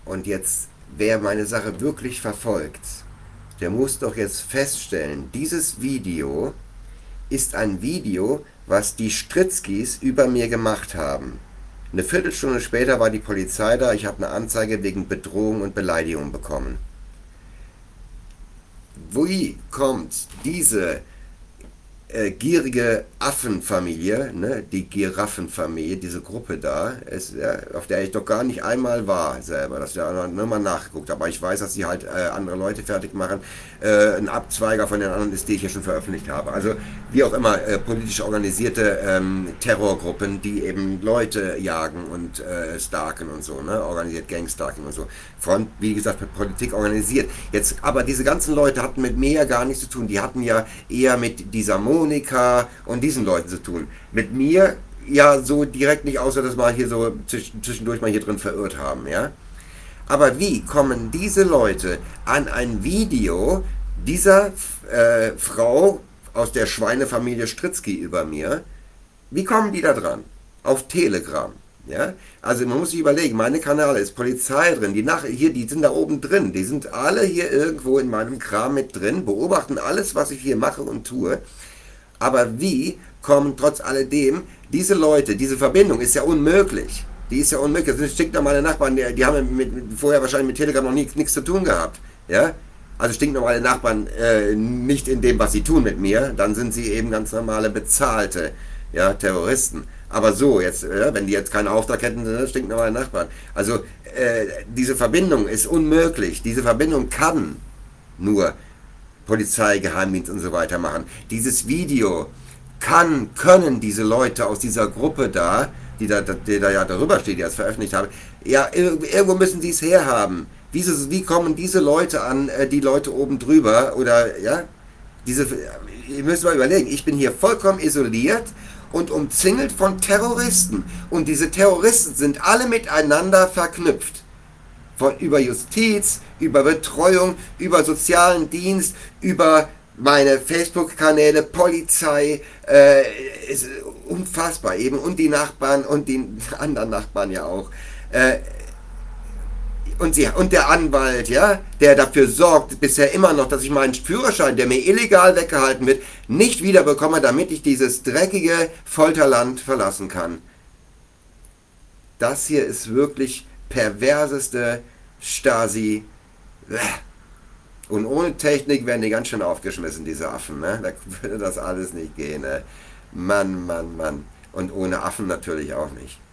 Und jetzt, wer meine Sache wirklich verfolgt, der muss doch jetzt feststellen, dieses Video ist ein Video, was die Stritzkis über mir gemacht haben. Eine Viertelstunde später war die Polizei da, ich habe eine Anzeige wegen Bedrohung und Beleidigung bekommen. Wie kommt diese gierige Affenfamilie, ne, die Giraffenfamilie, diese Gruppe da, auf der ich doch gar nicht einmal war selber, dass ich da nur mal nachgeguckt habe, aber ich weiß, dass sie halt andere Leute fertig machen, ein Abzweiger von den anderen ist, die ich hier schon veröffentlicht habe. Also wie auch immer, politisch organisierte Terrorgruppen, die eben Leute jagen und stalken und so, ne, organisiert Gangstalking und so. Von, wie gesagt, mit Politik organisiert. Jetzt, aber diese ganzen Leute hatten mit mir ja gar nichts zu tun, die hatten ja eher mit dieser Monika und diesen Leuten zu tun. Mit mir ja so direkt nicht, außer dass wir hier so zwischendurch mal hier drin verirrt haben, ja. Aber wie kommen diese Leute an ein Video dieser Frau aus der Schweinefamilie Stritzky über mir? Wie kommen die da dran? Auf Telegram. Ja? Also man muss sich überlegen, meine Kanäle ist Polizei drin, die sind da oben drin, die sind alle hier irgendwo in meinem Kram mit drin, beobachten alles, was ich hier mache und tue. Aber wie kommen trotz alledem diese Leute, diese Verbindung ist ja unmöglich. Die ist ja unmöglich. Das sind stinknormale Nachbarn, die haben vorher wahrscheinlich mit Telegram noch nichts zu tun gehabt. Ja? Also stinknormale Nachbarn nicht in dem, was sie tun mit mir, dann sind sie eben ganz normale bezahlte, ja, Terroristen. Aber so, jetzt, wenn die jetzt keinen Auftrag hätten, sind das stinknormale Nachbarn. Also diese Verbindung ist unmöglich. Diese Verbindung kann nur Polizei, Geheimdienst und so weiter machen. Dieses Video können diese Leute aus dieser Gruppe da, die da ja darüber steht, die das veröffentlicht haben, ja, irgendwo müssen sie es herhaben. Wie kommen diese Leute an, die Leute oben drüber, oder, ja, ihr müsst mal überlegen, ich bin hier vollkommen isoliert und umzingelt von Terroristen. Und diese Terroristen sind alle miteinander verknüpft. Über Justiz, über Betreuung, über sozialen Dienst, über meine Facebook-Kanäle, Polizei, ist unfassbar eben. Und die Nachbarn und die anderen Nachbarn ja auch. Und der Anwalt, ja, der dafür sorgt, bisher immer noch, dass ich meinen Führerschein, der mir illegal weggehalten wird, nicht wiederbekomme, damit ich dieses dreckige Folterland verlassen kann. Das hier ist wirklich perverseste Stasi. Und ohne Technik werden die ganz schön aufgeschmissen, diese Affen, ne? Da würde das alles nicht gehen, ne? Mann, Mann, Mann. Und ohne Affen natürlich auch nicht.